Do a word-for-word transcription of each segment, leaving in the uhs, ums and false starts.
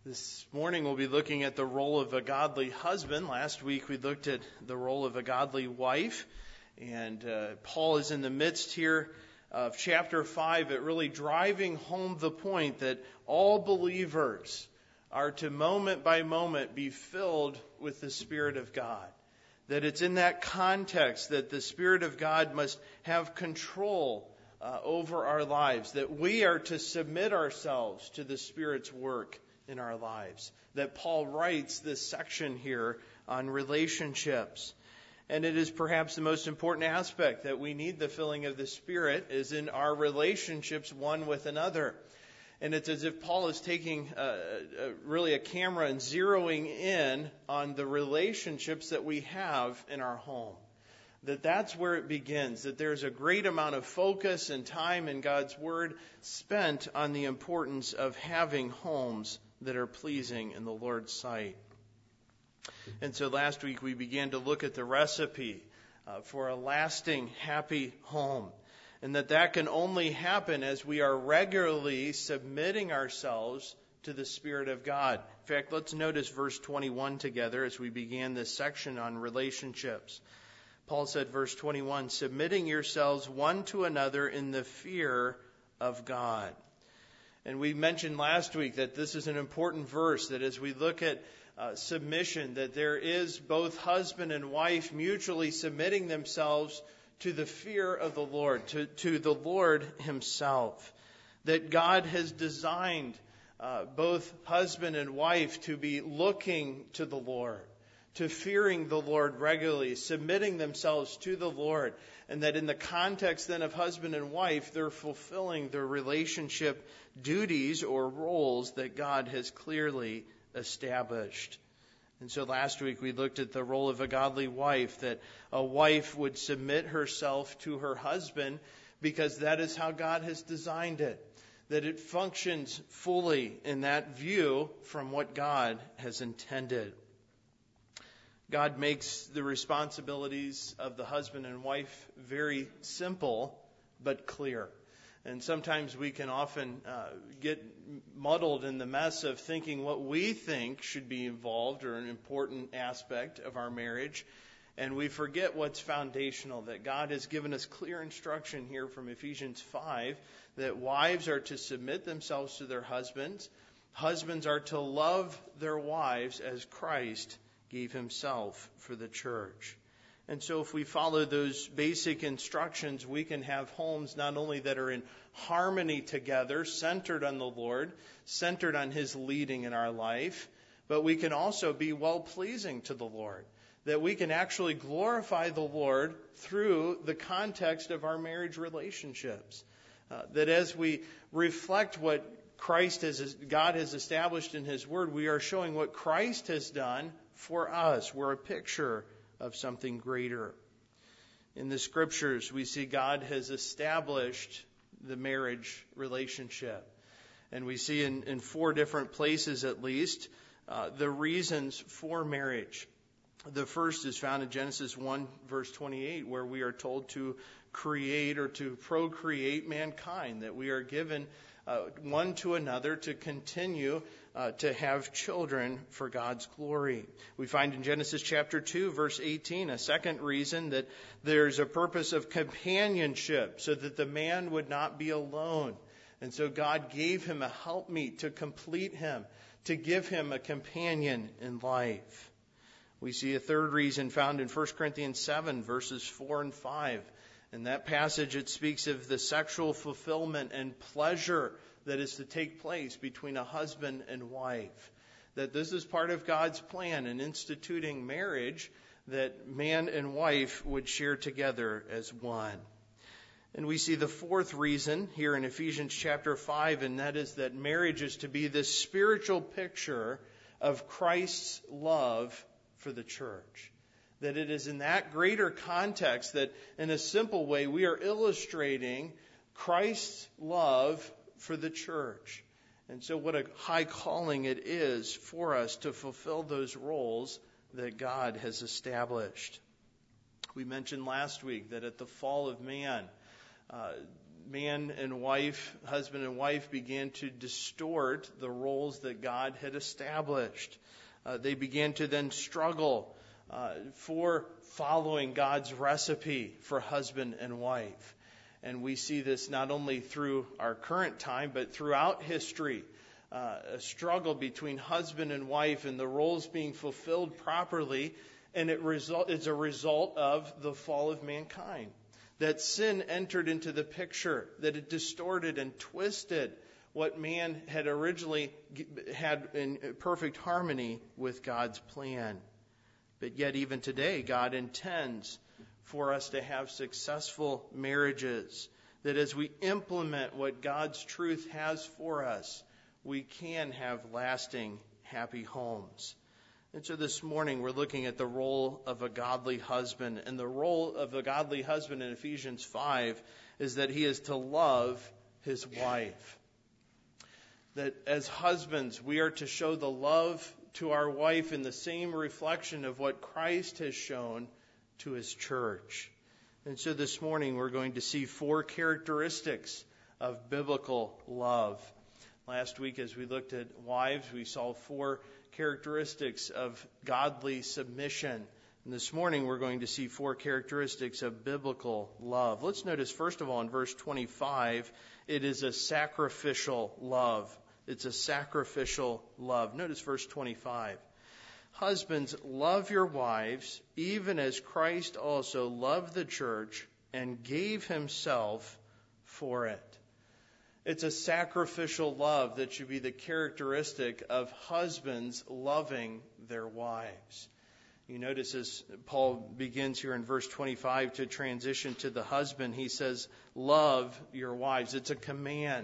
This morning we'll be looking at the role of a godly husband. Last week we looked at the role of a godly wife. And uh, Paul is in the midst here of chapter five at really driving home the point that all believers are to moment by moment be filled with the Spirit of God. That it's in that context that the Spirit of God must have control uh, over our lives. That we are to submit ourselves to the Spirit's work in our lives. That Paul writes this section here on relationships. And it is perhaps the most important aspect that we need the filling of the Spirit is in our relationships one with another. And it's as if Paul is taking uh, uh, really a camera and zeroing in on the relationships that we have in our home. That that's where it begins. That there's a great amount of focus and time in God's Word spent on the importance of having homes that are pleasing in the Lord's sight. And so last week we began to look at the recipe uh, for a lasting, happy home. And that that can only happen as we are regularly submitting ourselves to the Spirit of God. In fact, let's notice verse twenty-one together as we began this section on relationships. Paul said, verse twenty-one, submitting yourselves one to another in the fear of God. And we mentioned last week that this is an important verse, that as we look at uh, submission, that there is both husband and wife mutually submitting themselves to the fear of the Lord, to, to the Lord Himself. That God has designed uh, both husband and wife to be looking to the Lord, to fearing the Lord regularly, submitting themselves to the Lord. And that in the context then of husband and wife, they're fulfilling their relationship duties or roles that God has clearly established. And so last week we looked at the role of a godly wife, that a wife would submit herself to her husband because that is how God has designed it. That it functions fully in that view from what God has intended. God makes the responsibilities of the husband and wife very simple but clear. And sometimes we can often uh, get muddled in the mess of thinking what we think should be involved or an important aspect of our marriage. And we forget what's foundational, that God has given us clear instruction here from Ephesians five, that wives are to submit themselves to their husbands. Husbands are to love their wives as Christ gave Himself for the church. And so if we follow those basic instructions, we can have homes not only that are in harmony together, centered on the Lord, centered on His leading in our life, but we can also be well-pleasing to the Lord. That we can actually glorify the Lord through the context of our marriage relationships. Uh, that as we reflect what Christ has, God has established in His Word, we are showing what Christ has done for us. We're a picture of something greater. In the Scriptures, we see God has established the marriage relationship. And we see in, in four different places at least uh, the reasons for marriage. The first is found in Genesis one, verse twenty-eight, where we are told to create or to procreate mankind, that we are given uh, one to another to continue uh, to have children for God's glory. We find in Genesis chapter two, verse eighteen, a second reason, that there's a purpose of companionship, so that the man would not be alone. And so God gave him a helpmeet to complete him, to give him a companion in life. We see a third reason found in First Corinthians seven, verses four and five. In that passage, it speaks of the sexual fulfillment and pleasure that is to take place between a husband and wife. That this is part of God's plan in instituting marriage, that man and wife would share together as one. And we see the fourth reason here in Ephesians chapter five, and that is that marriage is to be this spiritual picture of Christ's love for the church. That it is in that greater context that in a simple way we are illustrating Christ's love for the church. And so what a high calling it is for us to fulfill those roles that God has established. We mentioned last week that at the fall of man, uh, man and wife, husband and wife, began to distort the roles that God had established. Uh, they began to then struggle uh, for following God's recipe for husband and wife. And we see this not only through our current time, but throughout history. Uh, a struggle between husband and wife and the roles being fulfilled properly. And it result, it's a result of the fall of mankind. That sin entered into the picture, that it distorted and twisted what man had originally had in perfect harmony with God's plan. But yet even today, God intends for us to have successful marriages, that as we implement what God's truth has for us, we can have lasting, happy homes. And so this morning we're looking at the role of a godly husband. And the role of a godly husband in Ephesians five is that he is to love his wife. That as husbands, we are to show the love to our wife in the same reflection of what Christ has shown to his church. And so this morning we're going to see four characteristics of biblical love. Last week as we looked at wives, we saw four characteristics of godly submission. And this morning we're going to see four characteristics of biblical love. Let's notice first of all in verse twenty-five, it is a sacrificial love. It's a sacrificial love. Notice verse twenty-five. Husbands, love your wives, even as Christ also loved the church and gave himself for it. It's a sacrificial love that should be the characteristic of husbands loving their wives. You notice as Paul begins here in verse twenty-five to transition to the husband, he says, love your wives. It's a command.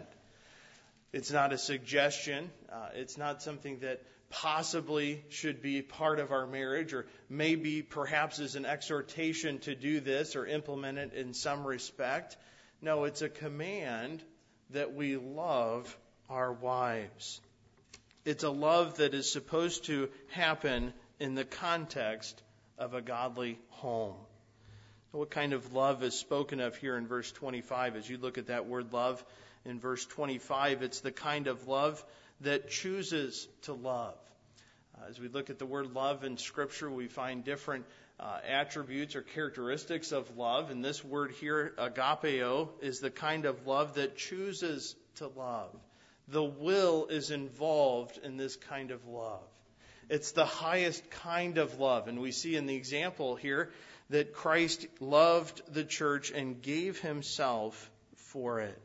It's not a suggestion. Uh, it's not something that possibly should be part of our marriage, or maybe perhaps as an exhortation to do this or implement it in some respect. No, it's a command that we love our wives. It's a love that is supposed to happen in the context of a godly home. What kind of love is spoken of here in verse twenty-five? As you look at that word love in verse twenty-five, it's the kind of love that chooses to love. Uh, as we look at the word love in Scripture, we find different uh, attributes or characteristics of love. And this word here, agapeo, is the kind of love that chooses to love. The will is involved in this kind of love. It's the highest kind of love. And we see in the example here that Christ loved the church and gave himself for it.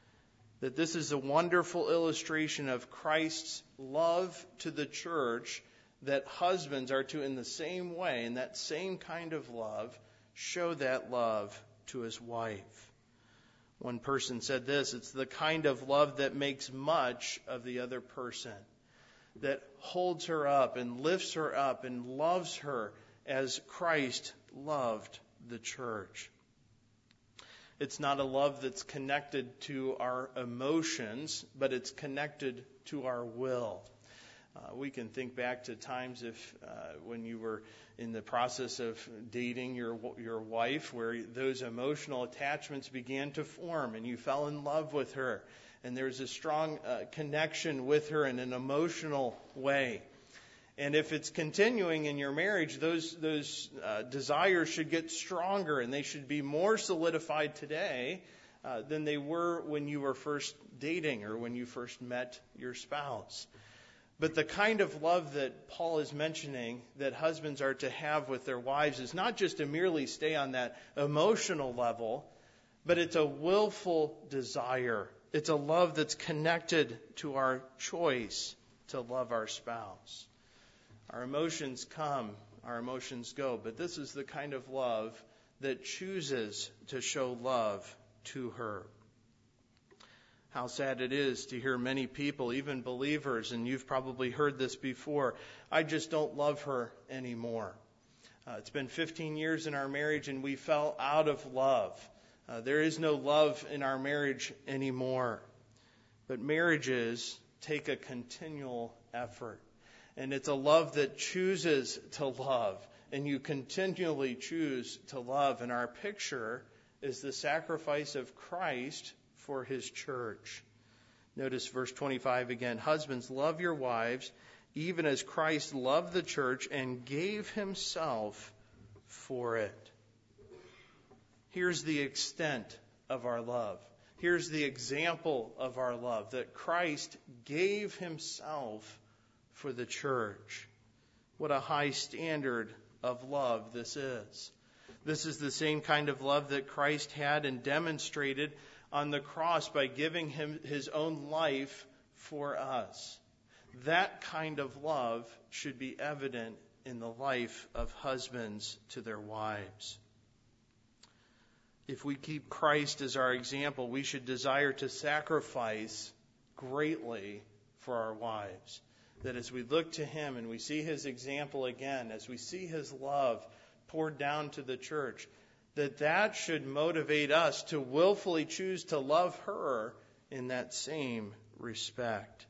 That this is a wonderful illustration of Christ's love to the church, that husbands are to, in the same way, in that same kind of love, show that love to his wife. One person said this, it's the kind of love that makes much of the other person, that holds her up and lifts her up and loves her as Christ loved the church. It's not a love that's connected to our emotions, but it's connected to our will. Uh, we can think back to times if uh, when you were in the process of dating your your wife, where those emotional attachments began to form and you fell in love with her, and there's a strong uh, connection with her in an emotional way. And if it's continuing in your marriage, those those uh, desires should get stronger, and they should be more solidified today uh, than they were when you were first dating or when you first met your spouse. But the kind of love that Paul is mentioning that husbands are to have with their wives is not just to merely stay on that emotional level, but it's a willful desire. It's a love that's connected to our choice to love our spouse. Our emotions come, our emotions go, but this is the kind of love that chooses to show love to her. How sad it is to hear many people, even believers, and you've probably heard this before, I just don't love her anymore. Uh, it's been fifteen years in our marriage and we fell out of love. Uh, there is no love in our marriage anymore. But marriages take a continual effort. And it's a love that chooses to love. And you continually choose to love. And our picture is the sacrifice of Christ for his church. Notice verse twenty-five again. Husbands, love your wives, even as Christ loved the church and gave himself for it. Here's the extent of our love. Here's the example of our love, that Christ gave himself for the church. What a high standard of love this is. This is the same kind of love that Christ had and demonstrated on the cross by giving him his own life for us. That kind of love should be evident in the life of husbands to their wives. If we keep Christ as our example, we should desire to sacrifice greatly for our wives. That as we look to him and we see his example again, as we see his love poured down to the church, that that should motivate us to willfully choose to love her in that same respect.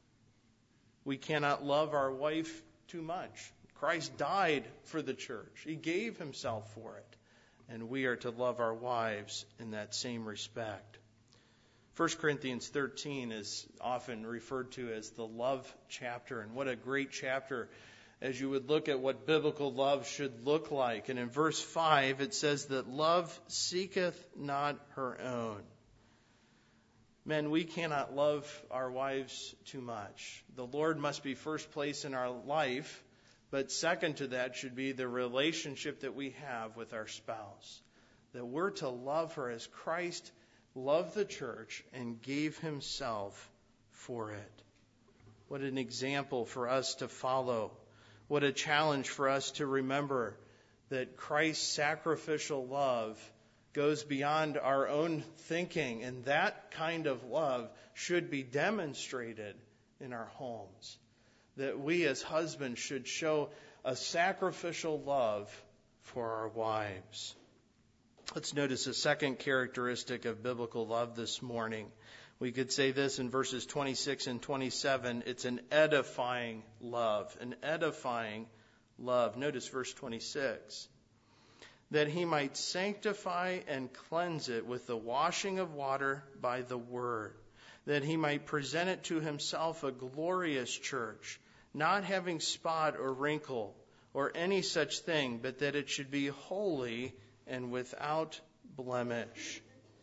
We cannot love our wife too much. Christ died for the church. He gave himself for it. And we are to love our wives in that same respect. First Corinthians thirteen is often referred to as the love chapter. And what a great chapter as you would look at what biblical love should look like. And in verse five, it says that love seeketh not her own. Men, we cannot love our wives too much. The Lord must be first place in our life, but second to that should be the relationship that we have with our spouse. That we're to love her as Christ loved the church and gave himself for it. What an example for us to follow. What a challenge for us to remember that Christ's sacrificial love goes beyond our own thinking, and that kind of love should be demonstrated in our homes. That we as husbands should show a sacrificial love for our wives. Let's notice a second characteristic of biblical love this morning. We could say this in verses twenty-six and twenty-seven. It's an edifying love. An edifying love. Notice verse twenty-six. That he might sanctify and cleanse it with the washing of water by the word. That he might present it to himself a glorious church, not having spot or wrinkle or any such thing, but that it should be holy and without blemish.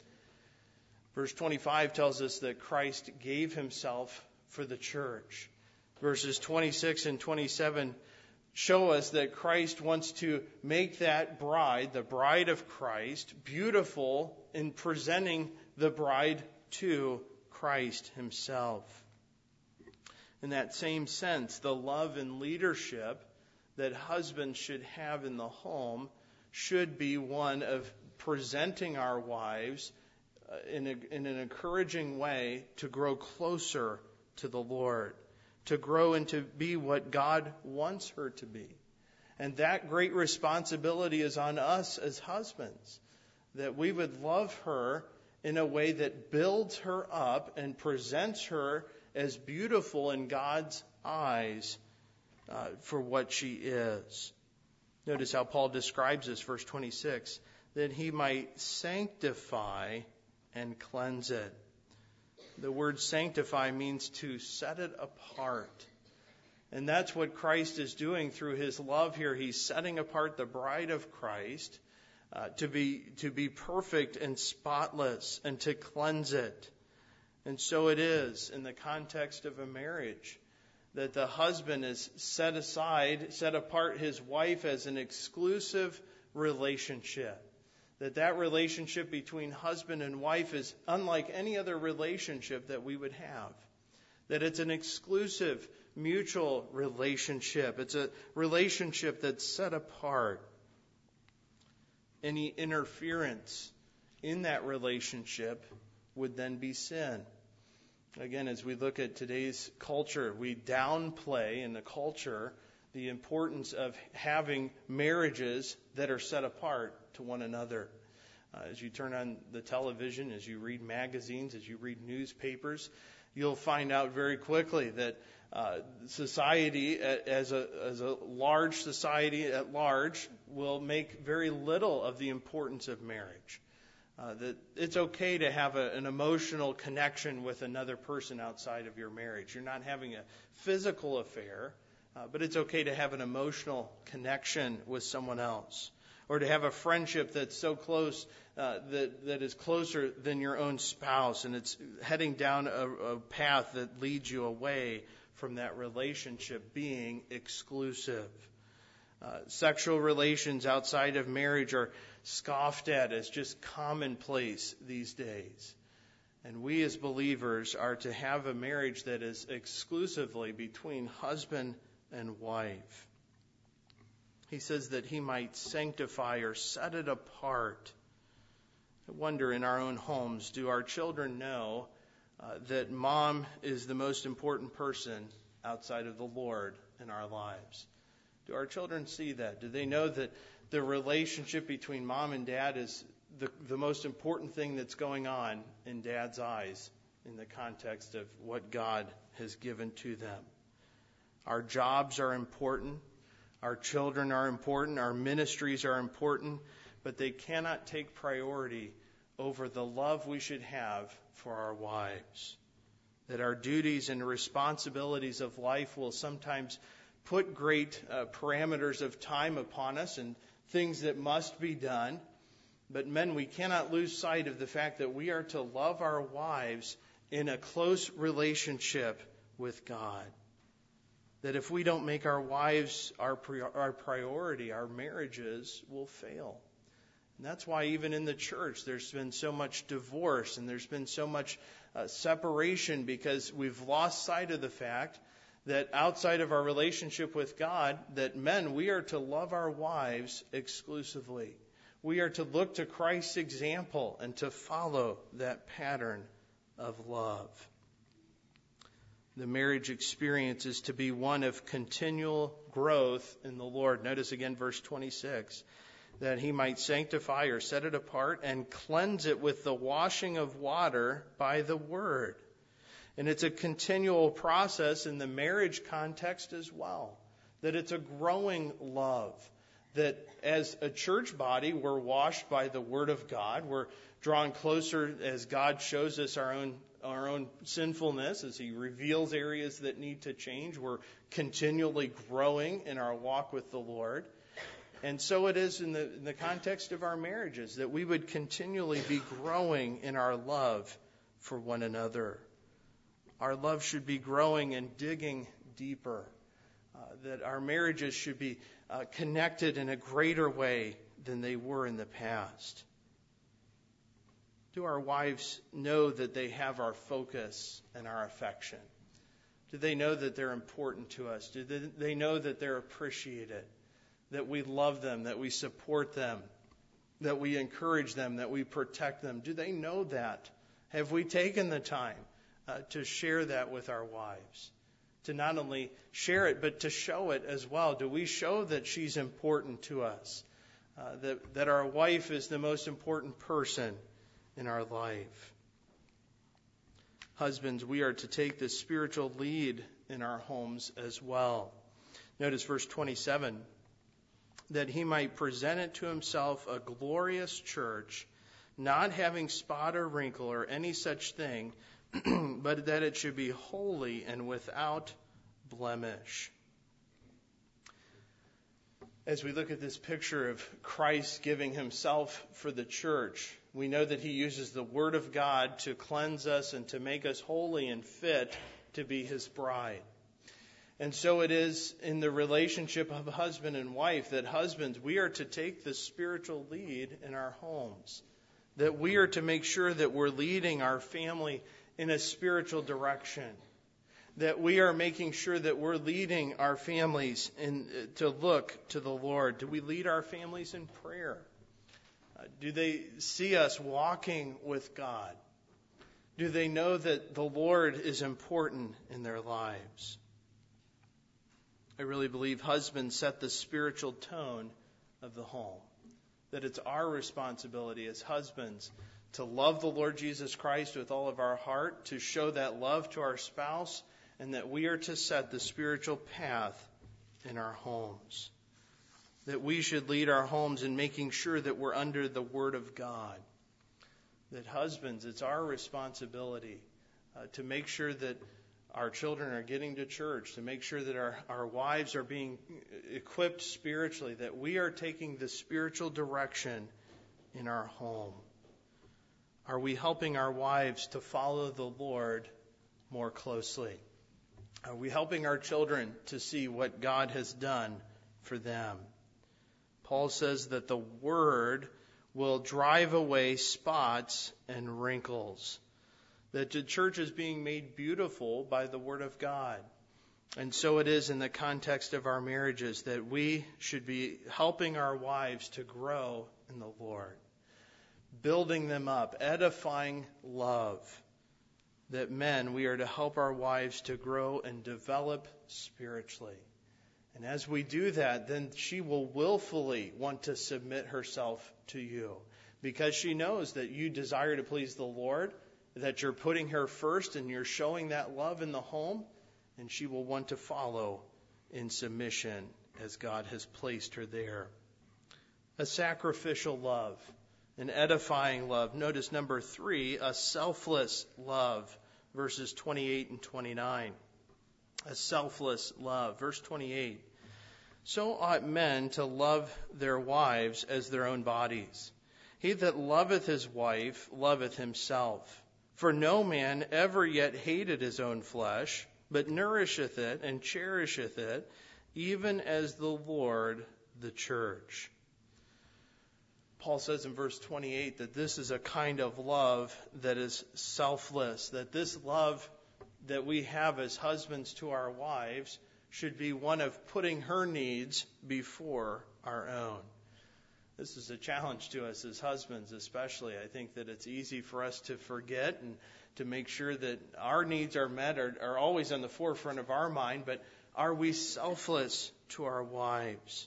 Verse twenty-five tells us that Christ gave himself for the church. Verses twenty-six and twenty-seven show us that Christ wants to make that bride, the bride of Christ, beautiful in presenting the bride to Christ himself. In that same sense, the love and leadership that husbands should have in the home should be one of presenting our wives in, a, in an encouraging way to grow closer to the Lord, to grow and to be what God wants her to be. And that great responsibility is on us as husbands, that we would love her in a way that builds her up and presents her as beautiful in God's eyes uh, for what she is. Notice how Paul describes this, verse twenty-six, that he might sanctify and cleanse it. The word sanctify means to set it apart. And that's what Christ is doing through his love here. He's setting apart the bride of Christ uh, to be to be perfect and spotless and to cleanse it. And so it is in the context of a marriage, that the husband is set aside, set apart his wife as an exclusive relationship. That that relationship between husband and wife is unlike any other relationship that we would have. That it's an exclusive, mutual relationship. It's a relationship that's set apart. Any interference in that relationship would then be sin. Again, as we look at today's culture, we downplay in the culture the importance of having marriages that are set apart to one another. Uh, as you turn on the television, as you read magazines, as you read newspapers, you'll find out very quickly that uh, society, as a, as a large society at large, will make very little of the importance of marriage. Uh, that it's okay to have a, an emotional connection with another person outside of your marriage. You're not having a physical affair, uh, but it's okay to have an emotional connection with someone else. Or to have a friendship that's so close, uh, that, that is closer than your own spouse, and it's heading down a, a path that leads you away from that relationship being exclusive. Uh, sexual relations outside of marriage are scoffed at as just commonplace these days. And we as believers are to have a marriage that is exclusively between husband and wife. He says that he might sanctify or set it apart. I wonder in our own homes, do our children know uh, that mom is the most important person outside of the Lord in our lives? Do our children see that? Do they know that the relationship between mom and dad is the, the most important thing that's going on in dad's eyes in the context of what God has given to them? Our jobs are important. Our children are important. Our ministries are important. But they cannot take priority over the love we should have for our wives. That our duties and responsibilities of life will sometimes put great uh, parameters of time upon us and things that must be done. But men, we cannot lose sight of the fact that we are to love our wives in a close relationship with God. That if we don't make our wives our, our priority, our marriages will fail. And that's why even in the church there's been so much divorce and there's been so much uh, separation, because we've lost sight of the fact that outside of our relationship with God, that men, we are to love our wives exclusively. We are to look to Christ's example and to follow that pattern of love. The marriage experience is to be one of continual growth in the Lord. Notice again verse twenty-six, that he might sanctify or set it apart and cleanse it with the washing of water by the word. And it's a continual process in the marriage context as well. That it's a growing love. That as a church body, we're washed by the Word of God. We're drawn closer as God shows us our own our own sinfulness, as He reveals areas that need to change. We're continually growing in our walk with the Lord. And so it is in the, in the context of our marriages, that we would continually be growing in our love for one another. Our love should be growing and digging deeper. Uh, that our marriages should be uh, connected in a greater way than they were in the past. Do our wives know that they have our focus and our affection? Do they know that they're important to us? Do they, they know that they're appreciated? That we love them, that we support them, that we encourage them, that we protect them? Do they know that? Have we taken the time uh, to share that with our wives? To not only share it, but to show it as well. Do we show that she's important to us? Uh, that, that our wife is the most important person in our life? Husbands, we are to take the spiritual lead in our homes as well. Notice verse twenty-seven, that he might present it to himself a glorious church, not having spot or wrinkle or any such thing, but that it should be holy and without blemish. As we look at this picture of Christ giving himself for the church, we know that he uses the Word of God to cleanse us and to make us holy and fit to be his bride. And so it is in the relationship of husband and wife that husbands, we are to take the spiritual lead in our homes. That we are to make sure that we're leading our family in a spiritual direction. That we are making sure that we're leading our families in, to look to the Lord. Do we lead our families in prayer? Uh, do they see us walking with God? Do they know that the Lord is important in their lives? I really believe husbands set the spiritual tone of the home. That it's our responsibility as husbands to love the Lord Jesus Christ with all of our heart, to show that love to our spouse, and that we are to set the spiritual path in our homes. That we should lead our homes in making sure that we're under the Word of God. that husbands, it's our responsibility uh, to make sure that our children are getting to church, to make sure that our, our wives are being equipped spiritually, that we are taking the spiritual direction in our home. Are we helping our wives to follow the Lord more closely? Are we helping our children to see what God has done for them? Paul says that the Word will drive away spots and wrinkles. That the church is being made beautiful by the Word of God. And so it is in the context of our marriages that we should be helping our wives to grow in the Lord. Building them up, edifying love. That men, we are to help our wives to grow and develop spiritually. And as we do that, then she will willfully want to submit herself to you. Because she knows that you desire to please the Lord, that you're putting her first and you're showing that love in the home, and she will want to follow in submission as God has placed her there. A sacrificial love, an edifying love. Notice number three, a selfless love, verses twenty-eight and twenty-nine. A selfless love. Verse twenty-eight. So ought men to love their wives as their own bodies. He that loveth his wife loveth himself. For no man ever yet hated his own flesh, but nourisheth it and cherisheth it, even as the Lord the church. Paul says in verse twenty-eight that this is a kind of love that is selfless, that this love that we have as husbands to our wives should be one of putting her needs before our own. This is a challenge to us as husbands especially. I think that it's easy for us to forget and to make sure that our needs are met, are, are always on the forefront of our mind, but are we selfless to our wives?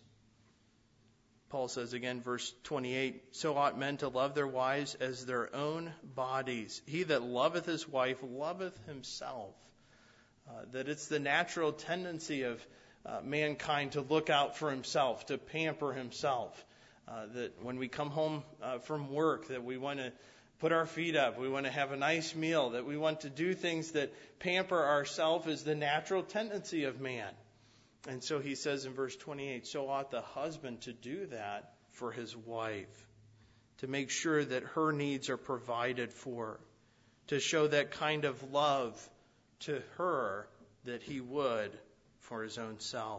Paul says again, verse twenty-eight, so ought men to love their wives as their own bodies. He that loveth his wife loveth himself. Uh, that it's the natural tendency of uh, mankind to look out for himself, to pamper himself. Uh, that when we come home uh, from work, that we want to put our feet up, we want to have a nice meal, that we want to do things that pamper ourselves is the natural tendency of man. And so he says in verse twenty-eight, so ought the husband to do that for his wife, to make sure that her needs are provided for, to show that kind of love to her that he would for his own self.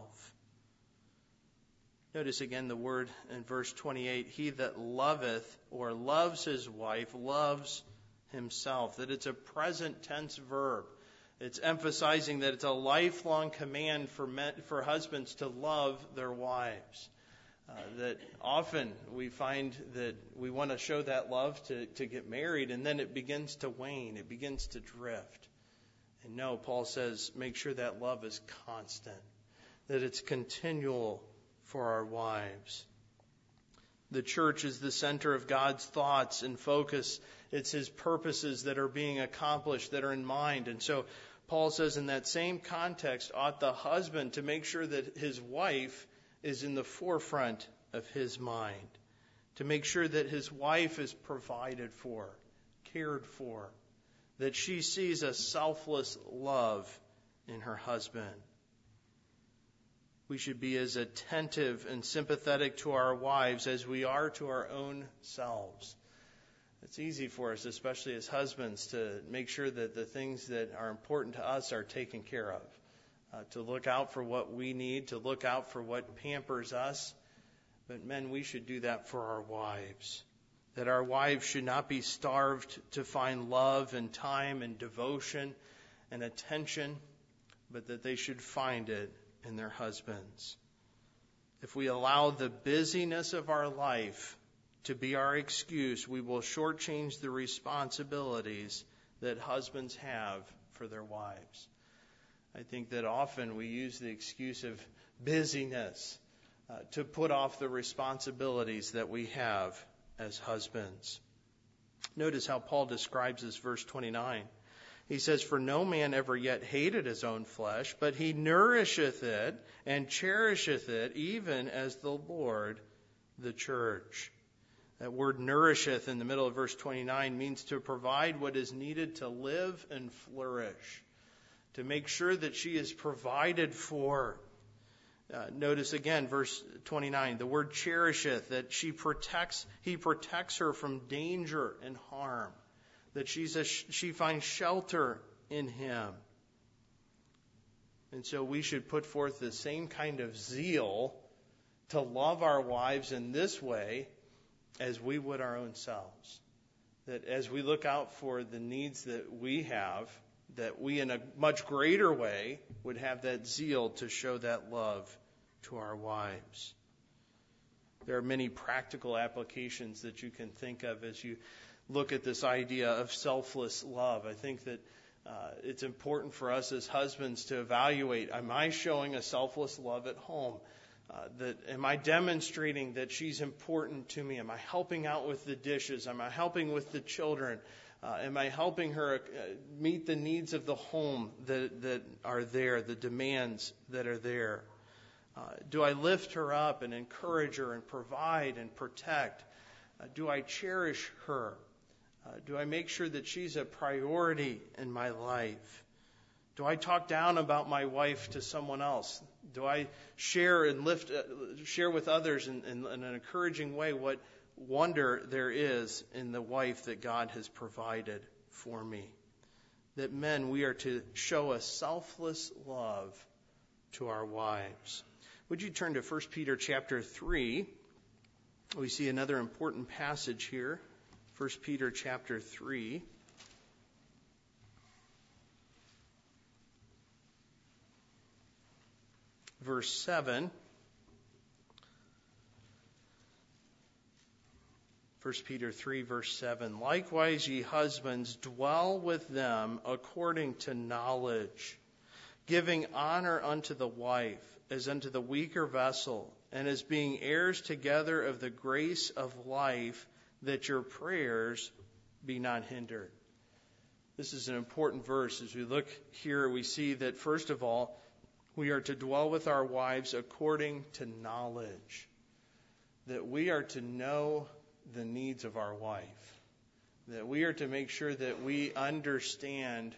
Notice again the word in verse twenty-eight, he that loveth or loves his wife loves himself, that it's a present tense verb. It's emphasizing that it's a lifelong command for men, for husbands to love their wives. Uh, that often we find that we want to show that love to, to get married, and then it begins to wane, it begins to drift. And no, Paul says, make sure that love is constant, that it's continual for our wives. The church is the center of God's thoughts and focus. It's his purposes that are being accomplished, that are in mind. And so Paul says in that same context, ought the husband to make sure that his wife is in the forefront of his mind, to make sure that his wife is provided for, cared for, that she sees a selfless love in her husband. We should be as attentive and sympathetic to our wives as we are to our own selves. It's easy for us, especially as husbands, to make sure that the things that are important to us are taken care of, uh, to look out for what we need, to look out for what pampers us. But men, we should do that for our wives, that our wives should not be starved to find love and time and devotion and attention, but that they should find it in their husbands. If we allow the busyness of our life to be our excuse, we will shortchange the responsibilities that husbands have for their wives. I think that often we use the excuse of busyness uh, to put off the responsibilities that we have as husbands. Notice how Paul describes this, verse twenty-nine. He says, for no man ever yet hated his own flesh, but he nourisheth it and cherisheth it, even as the Lord the church. That word nourisheth in the middle of verse twenty-nine means to provide what is needed to live and flourish, to make sure that she is provided for. Uh, notice again, verse twenty-nine, the word cherisheth, that she protects, he protects her from danger and harm, that she's a, she finds shelter in him. And so we should put forth the same kind of zeal to love our wives in this way as we would our own selves. That as we look out for the needs that we have, that we in a much greater way would have that zeal to show that love to our wives. There are many practical applications that you can think of as you look at this idea of selfless love. I think that uh, it's important for us as husbands to evaluate, am I showing a selfless love at home? Uh, that am I demonstrating that she's important to me? Am I helping out with the dishes? Am I helping with the children? Uh, am I helping her uh, meet the needs of the home that, that are there, the demands that are there? Uh, do I lift her up and encourage her and provide and protect? Uh, do I cherish her? Uh, do I make sure that she's a priority in my life? Do I talk down about my wife to someone else? Do I share and lift, uh, share with others in, in, in an encouraging way what wonder there is in the wife that God has provided for me? That men, we are to show a selfless love to our wives. Would you turn to First Peter chapter three? We see another important passage here. First Peter chapter three. Verse seven. First Peter three, verse seven. Likewise, ye husbands, dwell with them according to knowledge, giving honor unto the wife, as unto the weaker vessel, and as being heirs together of the grace of life, that your prayers be not hindered. This is an important verse. As we look here, we see that, first of all, we are to dwell with our wives according to knowledge. That we are to know the needs of our wife. That we are to make sure that we understand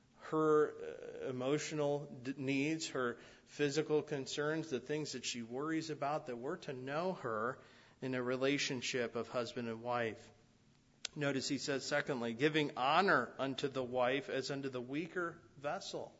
her emotional needs, her physical concerns, the things that she worries about, that we're to know her in a relationship of husband and wife. Notice he says, secondly, giving honor unto the wife as unto the weaker vessel.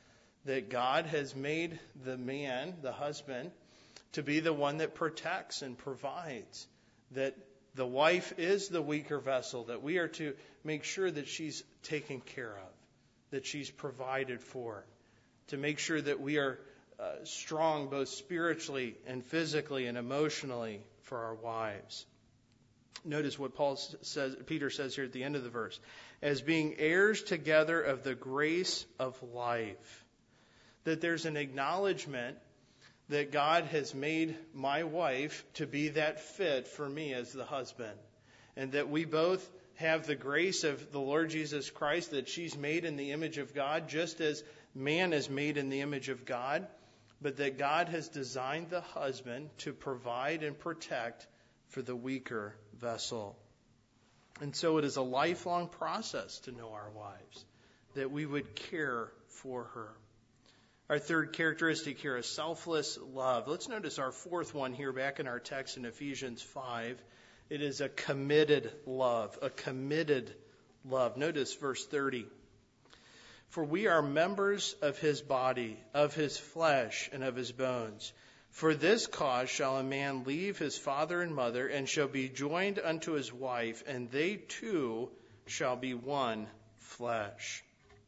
That God has made the man, the husband, to be the one that protects and provides. That the wife is the weaker vessel, that we are to make sure that she's taken care of, that she's provided for, to make sure that we are uh, strong both spiritually and physically and emotionally for our wives. Notice what Paul says, Peter says here at the end of the verse, as being heirs together of the grace of life. That there's an acknowledgement that God has made my wife to be that fit for me as the husband. And that we both have the grace of the Lord Jesus Christ, that she's made in the image of God, just as man is made in the image of God. But that God has designed the husband to provide and protect for the weaker vessel. And so it is a lifelong process to know our wives, that we would care for her. Our third characteristic here is selfless love. Let's notice our fourth one here back in our text in Ephesians five. It is a committed love, a committed love. Notice verse thirty. For we are members of his body, of his flesh, and of his bones. For this cause shall a man leave his father and mother, and shall be joined unto his wife, and they two shall be one flesh.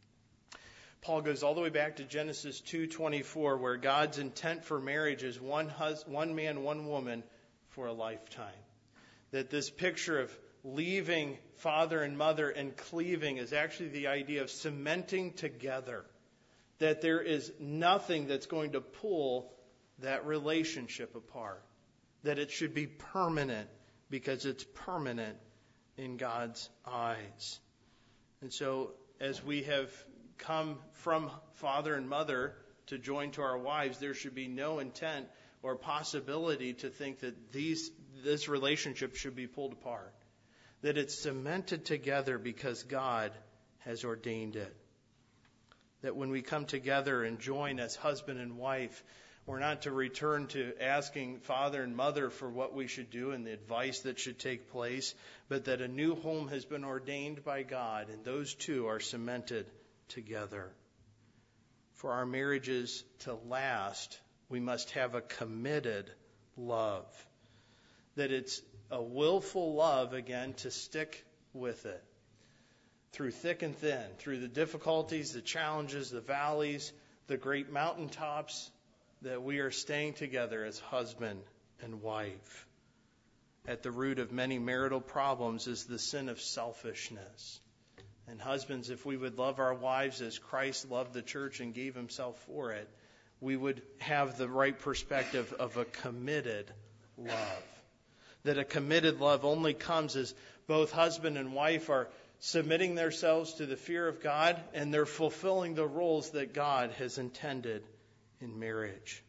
Paul goes all the way back to Genesis two twenty-four, where God's intent for marriage is one hus- one man, one woman for a lifetime. That this picture of leaving father and mother and cleaving is actually the idea of cementing together. That there is nothing that's going to pull that relationship apart. That it should be permanent because it's permanent in God's eyes. And so as we have come from father and mother to join to our wives, there should be no intent or possibility to think that these this relationship should be pulled apart. That it's cemented together because God has ordained it. That when we come together and join as husband and wife, we're not to return to asking father and mother for what we should do and the advice that should take place, but that a new home has been ordained by God, and those two are cemented together. For our marriages to last, we must have a committed love. That it's a willful love, again, to stick with it. Through thick and thin, through the difficulties, the challenges, the valleys, the great mountaintops, that we are staying together as husband and wife. At the root of many marital problems is the sin of selfishness. And husbands, if we would love our wives as Christ loved the church and gave himself for it, we would have the right perspective of a committed love. That a committed love only comes as both husband and wife are submitting themselves to the fear of God, and they're fulfilling the roles that God has intended in marriage.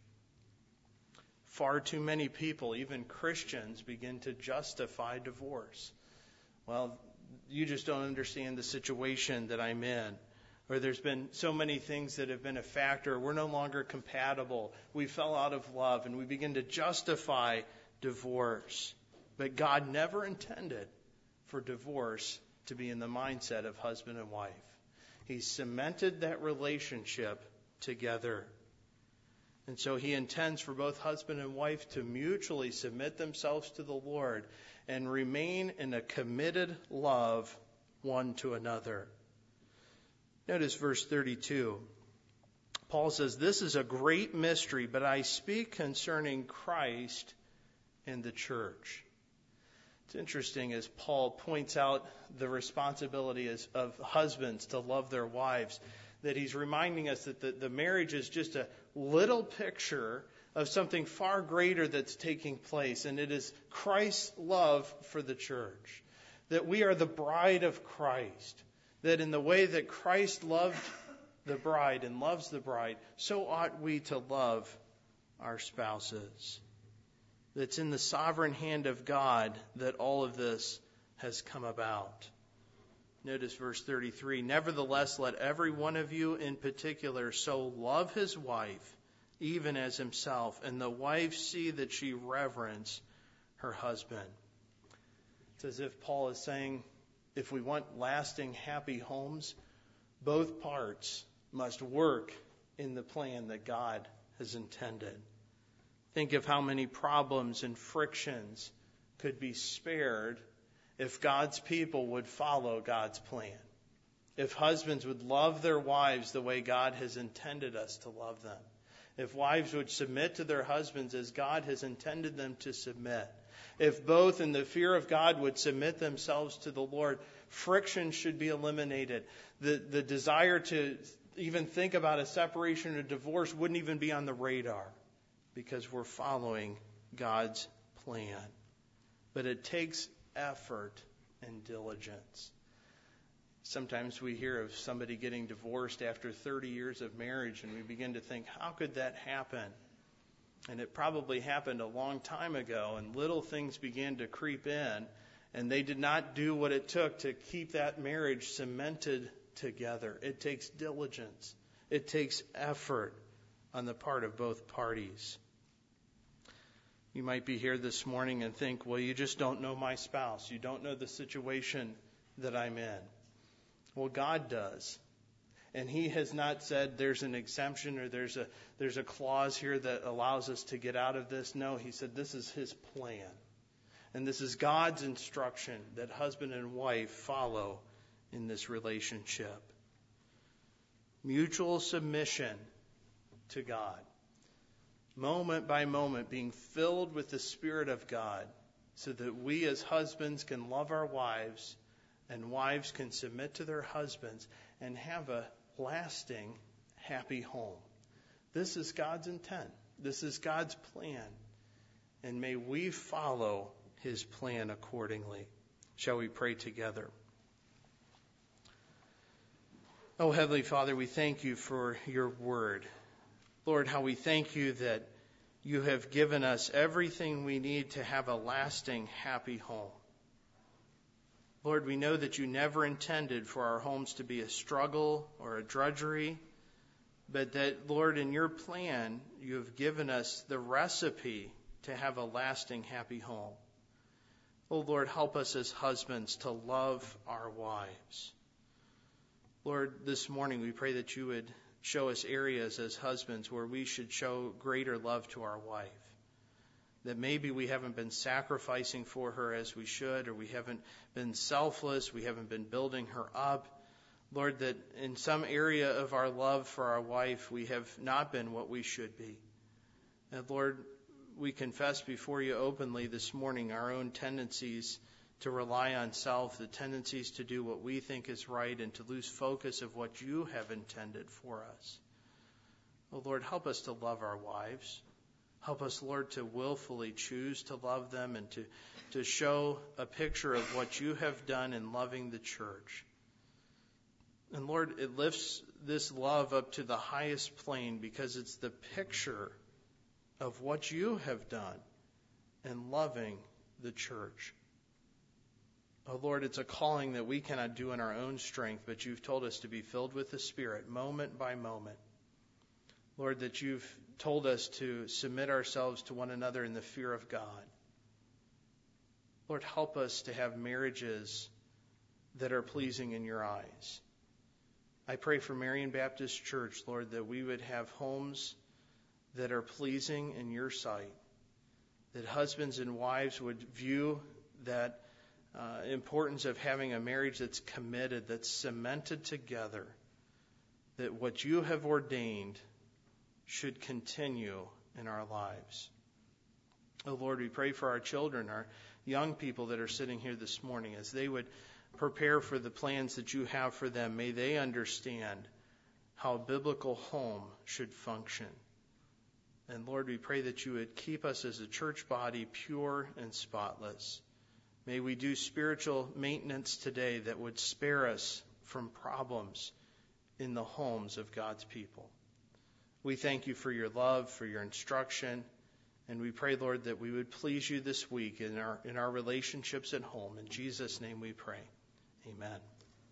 Far too many people, even Christians, begin to justify divorce. Well, you just don't understand the situation that I'm in. Or there's been so many things that have been a factor. We're no longer compatible. We fell out of love, and we begin to justify divorce. But God never intended for divorce to be in the mindset of husband and wife. He cemented that relationship together. And so he intends for both husband and wife to mutually submit themselves to the Lord and remain in a committed love one to another. Notice verse thirty-two. Paul says, "This is a great mystery, but I speak concerning Christ and the church." It's interesting as Paul points out the responsibility of husbands to love their wives, that he's reminding us that the, the marriage is just a little picture of something far greater that's taking place, and it is Christ's love for the church. That we are the bride of Christ. That in the way that Christ loved the bride and loves the bride, so ought we to love our spouses. It's in the sovereign hand of God that all of this has come about. Notice verse thirty-three. "Nevertheless, let every one of you in particular so love his wife, even as himself, and the wife see that she reverence her husband." It's as if Paul is saying, if we want lasting, happy homes, both parts must work in the plan that God has intended. Think of how many problems and frictions could be spared if God's people would follow God's plan. If husbands would love their wives the way God has intended us to love them. If wives would submit to their husbands as God has intended them to submit. If both in the fear of God would submit themselves to the Lord, friction should be eliminated. The, the desire to even think about a separation or divorce wouldn't even be on the radar, because we're following God's plan. But it takes effort and diligence. Sometimes we hear of somebody getting divorced after thirty years of marriage, and we begin to think, how could that happen? And it probably happened a long time ago, and little things began to creep in, and they did not do what it took to keep that marriage cemented together. It takes diligence. It takes effort on the part of both parties. You might be here this morning and think, well, you just don't know my spouse. You don't know the situation that I'm in. Well, God does. And he has not said there's an exemption or there's a there's a clause here that allows us to get out of this. No, he said this is his plan. And this is God's instruction that husband and wife follow in this relationship. Mutual submission to God. Moment by moment, being filled with the Spirit of God, so that we as husbands can love our wives and wives can submit to their husbands and have a lasting, happy home. This is God's intent. This is God's plan. And may we follow his plan accordingly. Shall we pray together? Oh, Heavenly Father, we thank you for your word. Lord, how we thank you that you have given us everything we need to have a lasting, happy home. Lord, we know that you never intended for our homes to be a struggle or a drudgery, but that, Lord, in your plan, you have given us the recipe to have a lasting, happy home. Oh, Lord, help us as husbands to love our wives. Lord, this morning we pray that you would show us areas as husbands where we should show greater love to our wife. That maybe we haven't been sacrificing for her as we should, or we haven't been selfless, we haven't been building her up. Lord, that in some area of our love for our wife, we have not been what we should be. And Lord, we confess before you openly this morning our own tendencies to rely on self, the tendencies to do what we think is right and to lose focus of what you have intended for us. Oh, Lord, help us to love our wives. Help us, Lord, to willfully choose to love them and to, to show a picture of what you have done in loving the church. And Lord, it lifts this love up to the highest plane because it's the picture of what you have done in loving the church. Oh Lord, it's a calling that we cannot do in our own strength, but you've told us to be filled with the Spirit moment by moment. Lord, that you've told us to submit ourselves to one another in the fear of God. Lord, help us to have marriages that are pleasing in your eyes. I pray for Marion Baptist Church, Lord, that we would have homes that are pleasing in your sight, that husbands and wives would view that uh, importance of having a marriage that's committed, that's cemented together, that what you have ordained should continue in our lives. Oh Lord, we pray for our children, our young people that are sitting here this morning, as they would prepare for the plans that you have for them. May they understand how a biblical home should function. And Lord, we pray that you would keep us as a church body pure and spotless. May we do spiritual maintenance today that would spare us from problems in the homes of God's people. We thank you for your love, for your instruction, and we pray, Lord, that we would please you this week in our in our relationships at home. In Jesus' name we pray. Amen.